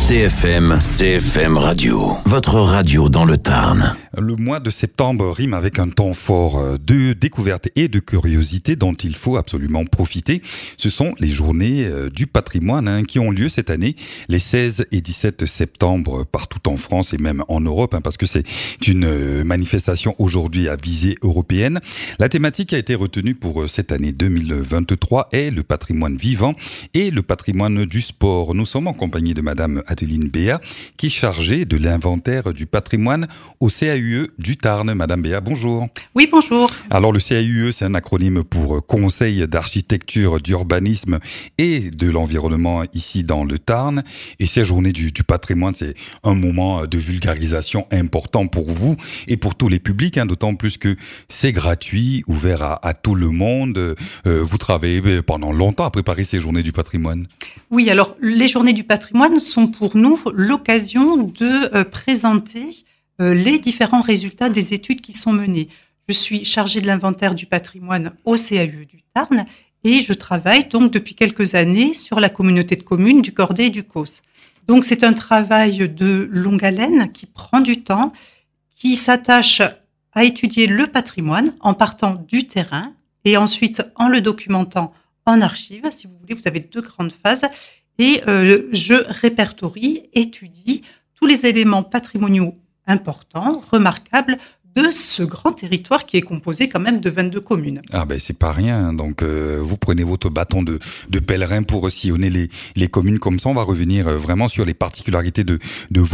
CFM Radio, votre radio dans le Tarn. Le mois de septembre rime avec un temps fort de découverte et de curiosité dont il faut absolument profiter. Ce sont les journées du patrimoine qui ont lieu cette année, les 16 et 17 septembre partout en France et même en Europe, parce que c'est une manifestation aujourd'hui à visée européenne. La thématique qui a été retenue pour cette année 2023 est le patrimoine vivant et le patrimoine du sport. Nous sommes en compagnie de Madame Adeline Béat, qui est chargée de l'inventaire du patrimoine au CAUE du Tarn. Madame Béat, bonjour. Oui, bonjour. Alors le CAUE, c'est un acronyme pour Conseil d'architecture, d'urbanisme et de l'environnement ici dans le Tarn. Et ces journées du patrimoine, c'est un moment de vulgarisation important pour vous et pour tous les publics, d'autant plus que c'est gratuit, ouvert à tout le monde. Vous travaillez pendant longtemps à préparer ces journées du patrimoine. Oui, alors les journées du patrimoine sont pour nous l'occasion de présenter les différents résultats des études qui sont menées. Je suis chargée de l'inventaire du patrimoine au CAUE du Tarn et je travaille donc depuis quelques années sur la communauté de communes du Cordet et du Causse. Donc c'est un travail de longue haleine qui prend du temps, qui s'attache à étudier le patrimoine en partant du terrain et ensuite en le documentant en archives. Si vous voulez, vous avez deux grandes phases et je répertorie, étudie tous les éléments patrimoniaux importants, remarquables de ce grand territoire qui est composé quand même de 22 communes. Ah ben c'est pas rien, donc vous prenez votre bâton de pèlerin pour sillonner les communes comme ça. On va revenir vraiment sur les particularités de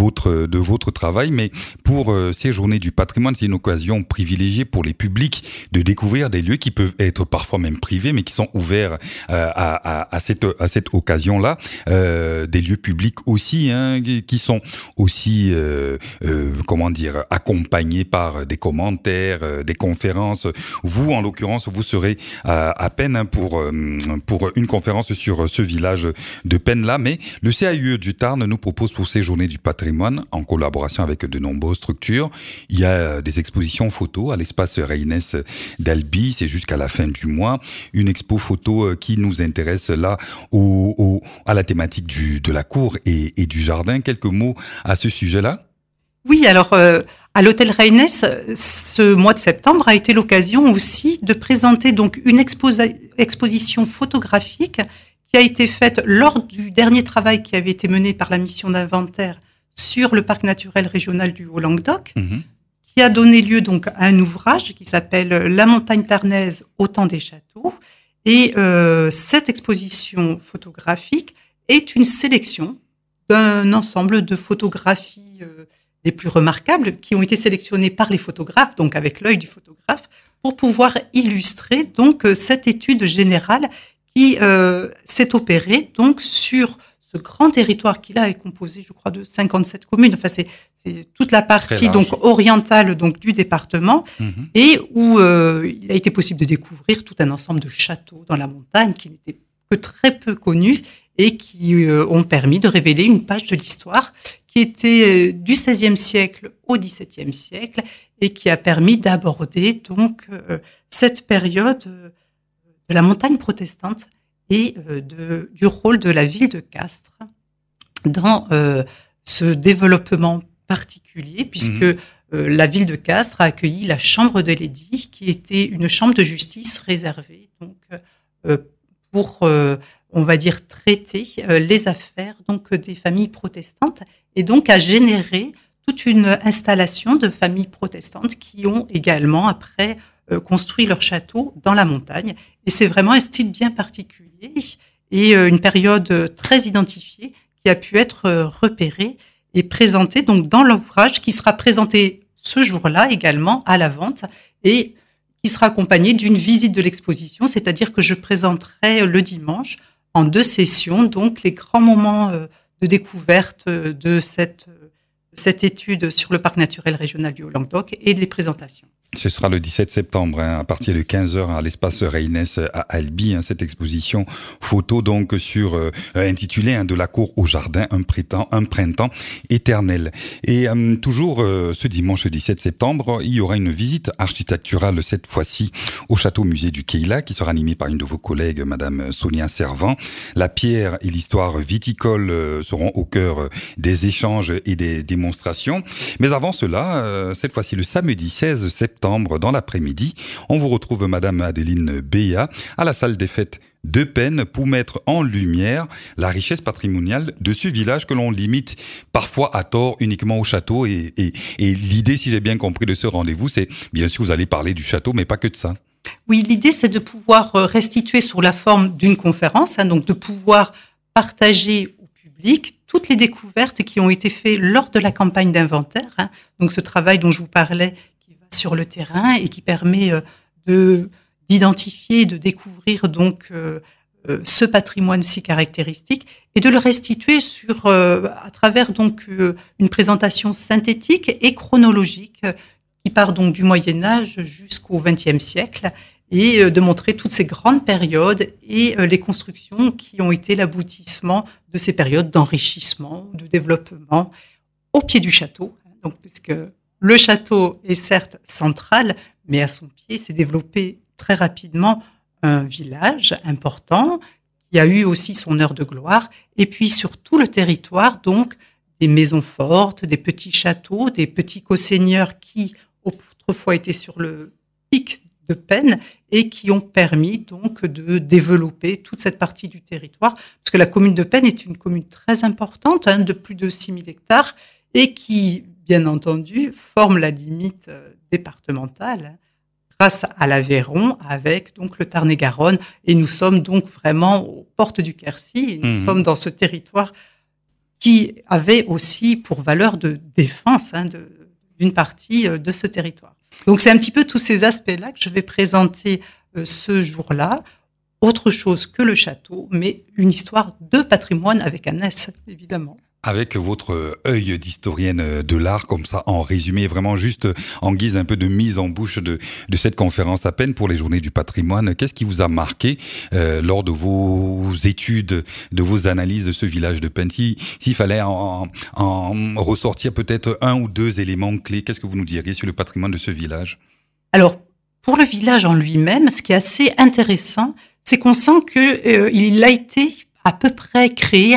votre travail, mais pour ces journées du patrimoine, c'est une occasion privilégiée pour les publics de découvrir des lieux qui peuvent être parfois même privés, mais qui sont ouverts à cette occasion-là. Des lieux publics aussi, qui sont aussi accompagnés par des commentaires, des conférences. Vous, en l'occurrence, vous serez à Pennes pour une conférence sur ce village de Pennes-là. Mais le CAUE du Tarn nous propose pour ces journées du patrimoine, en collaboration avec de nombreuses structures, il y a des expositions photos à l'espace Reynès d'Albi, c'est jusqu'à la fin du mois. Une expo photo qui nous intéresse là à la thématique de la cour et du jardin. Quelques mots à ce sujet-là? Oui, alors à l'hôtel Reynès, ce mois de septembre a été l'occasion aussi de présenter donc une exposition photographique qui a été faite lors du dernier travail qui avait été mené par la mission d'inventaire sur le parc naturel régional du Haut-Languedoc, qui a donné lieu donc à un ouvrage qui s'appelle La montagne tarnaise au temps des châteaux. Et cette exposition photographique est une sélection d'un ensemble de photographies les plus remarquables qui ont été sélectionnées par les photographes, donc avec l'œil du photographe, pour pouvoir illustrer donc cette étude générale qui s'est opérée donc sur ce grand territoire qui là est composé, je crois, de 57 communes. Enfin, c'est toute la partie donc orientale donc du département et où il a été possible de découvrir tout un ensemble de châteaux dans la montagne qui n'étaient que très peu connus et qui ont permis de révéler une page de l'histoire qui était du XVIe siècle au XVIIe siècle et qui a permis d'aborder donc cette période de la montagne protestante et du rôle de la ville de Castres dans ce développement particulier, puisque la ville de Castres a accueilli la Chambre de l'édit, qui était une chambre de justice réservée donc pour on va dire traiter les affaires donc des familles protestantes et donc a généré toute une installation de familles protestantes qui ont également après construit leur château dans la montagne. Et c'est vraiment un style bien particulier et une période très identifiée qui a pu être repérée et présentée donc dans l'ouvrage qui sera présenté ce jour-là également à la vente et qui sera accompagné d'une visite de l'exposition, c'est-à-dire que je présenterai le dimanche en 2 sessions, donc les grands moments de découverte de cette étude sur le parc naturel régional du Haut-Languedoc et des présentations. Ce sera le 17 septembre, à partir de 15h à l'espace Reynès à Albi, cette exposition photo donc sur intitulée de la cour au jardin, un printemps éternel. Et toujours ce dimanche 17 septembre, il y aura une visite architecturale cette fois-ci au château musée du Keila qui sera animée par une de vos collègues, Madame Sonia Servan. La pierre et l'histoire viticole seront au cœur des échanges et des démonstrations. Mais avant cela, cette fois-ci le samedi 16 septembre, dans l'après-midi, on vous retrouve Madame Adeline Béa à la salle des fêtes de Penne pour mettre en lumière la richesse patrimoniale de ce village que l'on limite parfois à tort uniquement au château. Et l'idée, si j'ai bien compris, de ce rendez-vous, c'est bien sûr vous allez parler du château, mais pas que de ça. Oui, l'idée, c'est de pouvoir restituer sous la forme d'une conférence, donc de pouvoir partager au public toutes les découvertes qui ont été faites lors de la campagne d'inventaire. Donc ce travail dont je vous parlais, sur le terrain et qui permet d'identifier, de découvrir donc ce patrimoine si caractéristique et de le restituer à travers donc une présentation synthétique et chronologique qui part donc du Moyen Âge jusqu'au XXe siècle et de montrer toutes ces grandes périodes et les constructions qui ont été l'aboutissement de ces périodes d'enrichissement, de développement au pied du château. Donc puisque le château est certes central, mais à son pied s'est développé très rapidement un village important qui a eu aussi son heure de gloire. Et puis sur tout le territoire, donc, des maisons fortes, des petits châteaux, des petits co-seigneurs qui autrefois étaient sur le pic de Penne et qui ont permis donc de développer toute cette partie du territoire. Parce que la commune de Penne est une commune très importante, de plus de 6000 hectares et qui, bien entendu, forme la limite départementale grâce à l'Aveyron avec donc le Tarn-et-Garonne. Et nous sommes donc vraiment aux portes du Quercy. Et nous sommes dans ce territoire qui avait aussi pour valeur de défense d'une partie de ce territoire. Donc c'est un petit peu tous ces aspects-là que je vais présenter ce jour-là. Autre chose que le château, mais une histoire de patrimoine avec un S, évidemment. Avec votre œil d'historienne de l'art, comme ça, en résumé, vraiment juste en guise un peu de mise en bouche de cette conférence à Penne pour les Journées du patrimoine, qu'est-ce qui vous a marqué lors de vos études, de vos analyses de ce village de Penne? S'il fallait en ressortir peut-être un ou deux éléments clés, qu'est-ce que vous nous diriez sur le patrimoine de ce village? Alors, pour le village en lui-même, ce qui est assez intéressant, c'est qu'on sent qu'il a été à peu près créé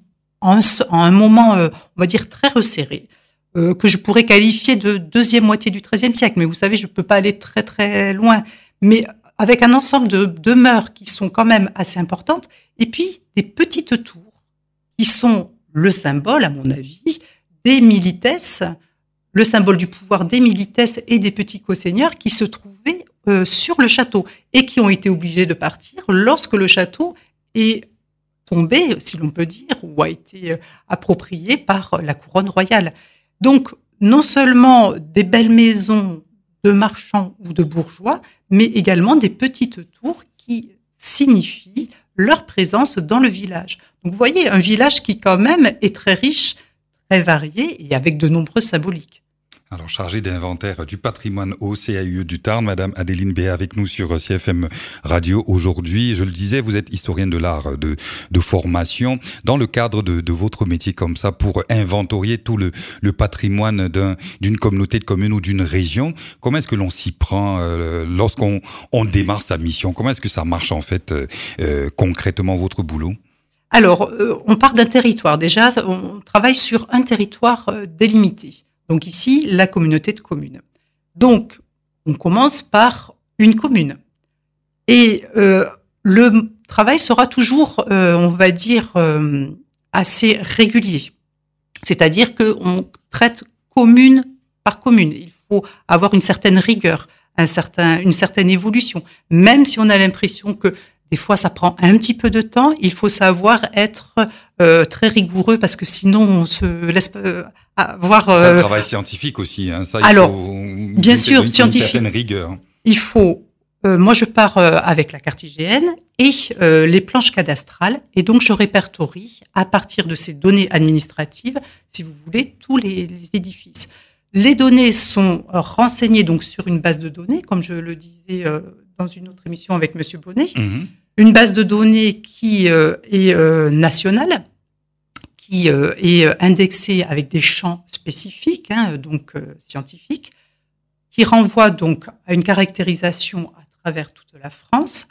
en un moment, on va dire, très resserré, que je pourrais qualifier de deuxième moitié du XIIIe siècle. Mais vous savez, je peux pas aller très très loin. Mais avec un ensemble de demeures qui sont quand même assez importantes, et puis des petites tours qui sont le symbole, à mon avis, des militesses, le symbole du pouvoir des militesses et des petits co-seigneurs qui se trouvaient sur le château et qui ont été obligés de partir lorsque le château est tombé, si l'on peut dire, ou a été approprié par la couronne royale. Donc, non seulement des belles maisons de marchands ou de bourgeois, mais également des petites tours qui signifient leur présence dans le village. Donc, vous voyez, un village qui quand même est très riche, très varié et avec de nombreuses symboliques. Alors, chargée d'inventaire du patrimoine au CAUE du Tarn, Madame Adeline Béa avec nous sur CFM Radio aujourd'hui. Je le disais, vous êtes historienne de l'art de formation. Dans le cadre de votre métier comme ça, pour inventorier tout le patrimoine d'une communauté de communes ou d'une région, comment est-ce que l'on s'y prend lorsqu'on démarre sa mission? Comment est-ce que ça marche en fait concrètement votre boulot? Alors, on part d'un territoire. Déjà, on travaille sur un territoire délimité. Donc ici, la communauté de communes. Donc, on commence par une commune. Et le travail sera toujours, on va dire, assez régulier. C'est-à-dire qu'on traite commune par commune. Il faut avoir une certaine rigueur, une certaine évolution. Même si on a l'impression que des fois, ça prend un petit peu de temps. Il faut savoir être très rigoureux parce que sinon, on se laisse avoir... C'est un travail scientifique aussi. Ça, bien sûr, scientifique. Une certaine rigueur. Il faut... moi, je pars avec la carte IGN et les planches cadastrales. Et donc, je répertorie à partir de ces données administratives, si vous voulez, tous les édifices. Les données sont renseignées donc sur une base de données, comme je le disais dans une autre émission avec Monsieur Bonnet, une base de données qui est nationale, qui est indexée avec des champs spécifiques, donc scientifiques, qui renvoie donc à une caractérisation à travers toute la France.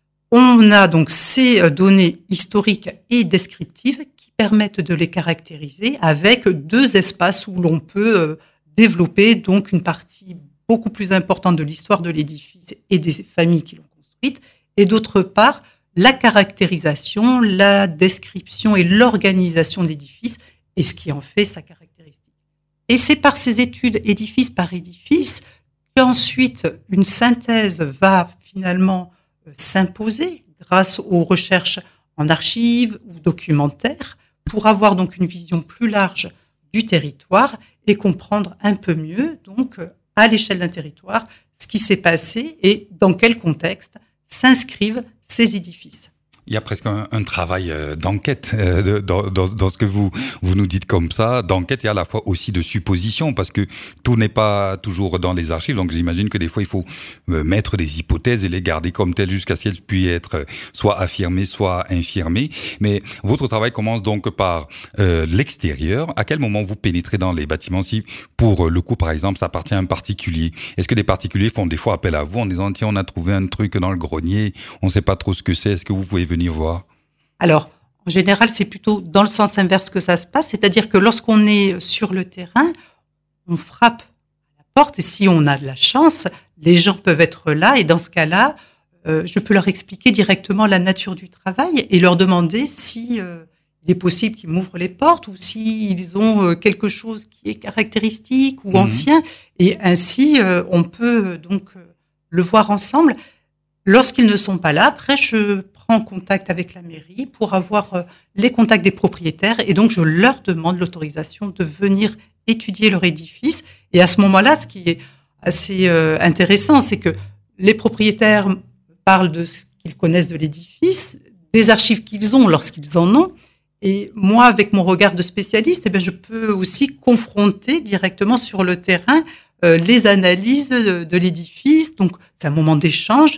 On a donc ces données historiques et descriptives qui permettent de les caractériser avec 2 espaces où l'on peut développer donc une partie beaucoup plus importante de l'histoire de l'édifice et des familles qui l'ont construite, et d'autre part, la caractérisation, la description et l'organisation de l'édifice et ce qui en fait sa caractéristique. Et c'est par ces études édifice par édifice qu'ensuite une synthèse va finalement s'imposer grâce aux recherches en archives ou documentaires pour avoir donc une vision plus large du territoire et comprendre un peu mieux donc à l'échelle d'un territoire ce qui s'est passé et dans quel contexte s'inscrivent ces édifices. Il y a presque un travail d'enquête dans ce que vous nous dites comme ça, d'enquête et à la fois aussi de supposition, parce que tout n'est pas toujours dans les archives. Donc j'imagine que des fois il faut mettre des hypothèses et les garder comme telles jusqu'à ce qu'elles puissent être soit affirmées, soit infirmées. Mais votre travail commence donc par l'extérieur. À quel moment vous pénétrez dans les bâtiments? Si pour le coup, par exemple, ça appartient à un particulier, est-ce que des particuliers font des fois appel à vous en disant tiens, on a trouvé un truc dans le grenier, on ne sait pas trop ce que c'est, est-ce que vous pouvez venir voir? Alors, en général, c'est plutôt dans le sens inverse que ça se passe, c'est-à-dire que lorsqu'on est sur le terrain, on frappe à la porte et si on a de la chance, les gens peuvent être là et dans ce cas-là, je peux leur expliquer directement la nature du travail et leur demander si il est possible qu'ils m'ouvrent les portes ou s'ils ont quelque chose qui est caractéristique ou ancien et ainsi on peut donc le voir ensemble. Lorsqu'ils ne sont pas là, après je prends contact avec la mairie pour avoir les contacts des propriétaires et donc je leur demande l'autorisation de venir étudier leur édifice. Et à ce moment-là, ce qui est assez intéressant, c'est que les propriétaires parlent de ce qu'ils connaissent de l'édifice, des archives qu'ils ont lorsqu'ils en ont. Et moi, avec mon regard de spécialiste, eh bien, je peux aussi confronter directement sur le terrain les analyses de l'édifice. Donc, c'est un moment d'échange,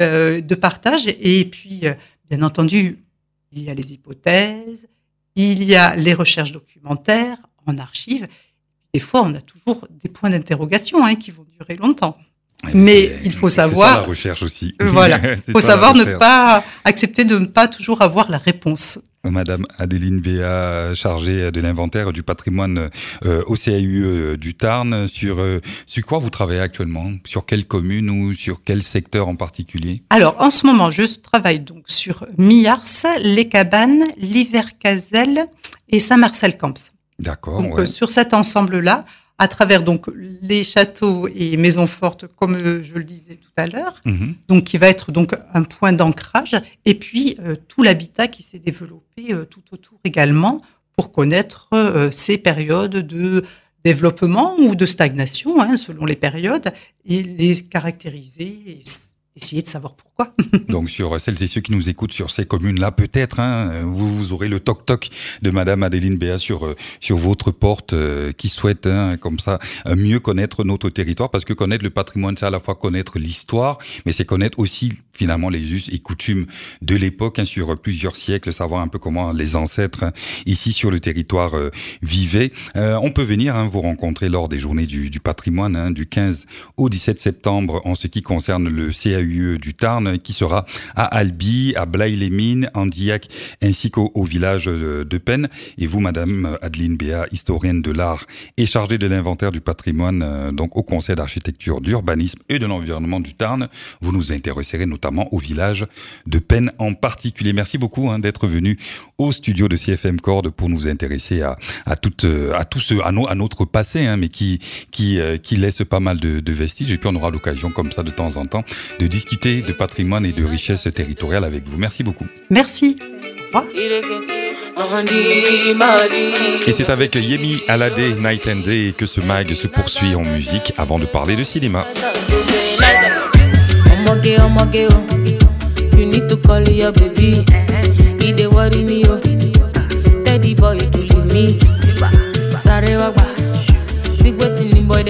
de partage. Et puis, bien entendu, il y a les hypothèses, il y a les recherches documentaires en archives. Des fois, on a toujours des points d'interrogation qui vont durer longtemps. Mais il faut savoir. C'est ça la recherche aussi. Voilà. Il faut savoir ne pas accepter de ne pas toujours avoir la réponse. Madame Adeline Béat, chargée de l'inventaire du patrimoine au CAUE du Tarn, sur quoi vous travaillez actuellement? Sur quelle commune ou sur quel secteur en particulier? Alors, en ce moment, je travaille donc sur Miars, Les Cabanes, Livercazel et Saint-Marcel-Camps. D'accord. Donc, sur cet ensemble-là, à travers donc les châteaux et maisons fortes, comme je le disais tout à l'heure, donc qui va être donc un point d'ancrage, et puis tout l'habitat qui s'est développé tout autour également pour connaître ces périodes de développement ou de stagnation, selon les périodes, et les caractériser et essayer de savoir pourquoi. Donc, sur celles et ceux qui nous écoutent sur ces communes-là, peut-être, vous aurez le toc-toc de Madame Adeline Béat sur votre porte, qui souhaite, comme ça, mieux connaître notre territoire, parce que connaître le patrimoine, c'est à la fois connaître l'histoire, mais c'est connaître aussi, finalement, les us et coutumes de l'époque, sur plusieurs siècles, savoir un peu comment les ancêtres, ici, sur le territoire, vivaient. On peut venir, vous rencontrer lors des journées du patrimoine, du 15 au 17 septembre, en ce qui concerne le CAUE du Tarn, qui sera à Albi, à Blaye-les-Mines, en Dillac, ainsi qu'au village de Penn. Et vous, Madame Adeline Béat, historienne de l'art et chargée de l'inventaire du patrimoine, donc au Conseil d'architecture, d'urbanisme et de l'environnement du Tarn, vous nous intéresserez notamment au village de Penn en particulier. Merci beaucoup d'être venu au studio de CFM Corde pour nous intéresser à notre passé, mais qui laisse pas mal de vestiges. Et puis on aura l'occasion comme ça de temps en temps de discuter de patrimoine et de richesse territoriale avec vous. Merci beaucoup. Merci. Au revoir. Et c'est avec Yemi Alade Night and Day que ce mag se poursuit en musique avant de parler de cinéma. You need to call your baby. He dey worry me, oh. Teddy boy to leave me. Sorry, wagba. Big waiting boy.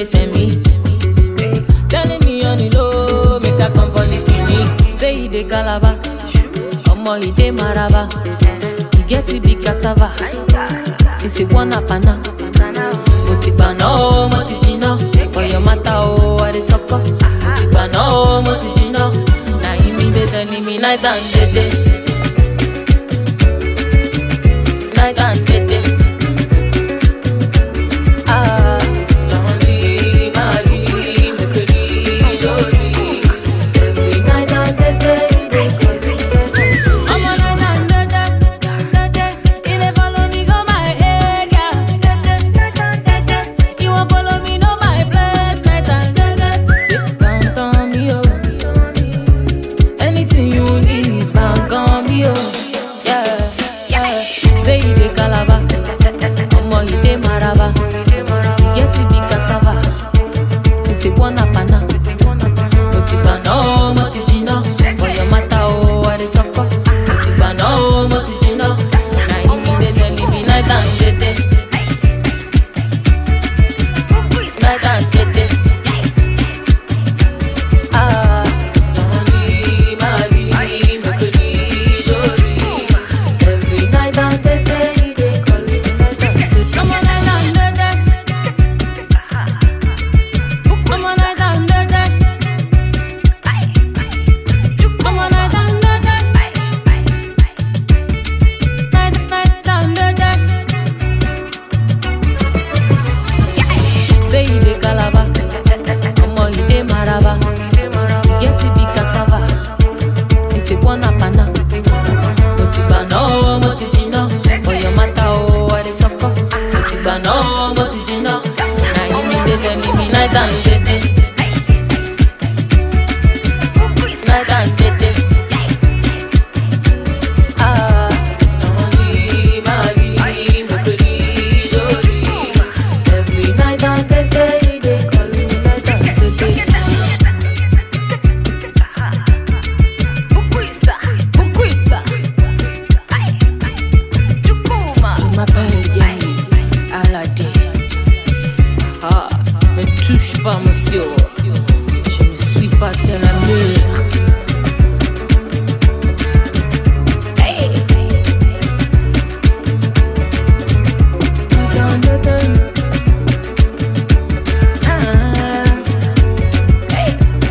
dey Calabar, omo he dey Maraba. He get it big cassava. He say one apana. Motibana oh motijina, for your matter oh I dey sucker. Motibana oh motijina, na him me dey tell me night and day. Night and day.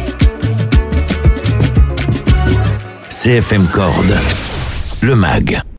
CFM Corde, le MAG.